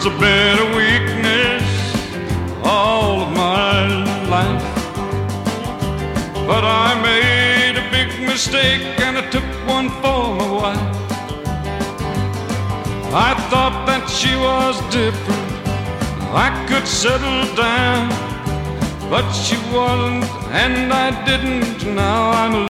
been a weakness all of my life, but I made a big mistake and I took one for my wife. I thought that she was different, I could settle down, but she wasn't and I didn't. Now I'm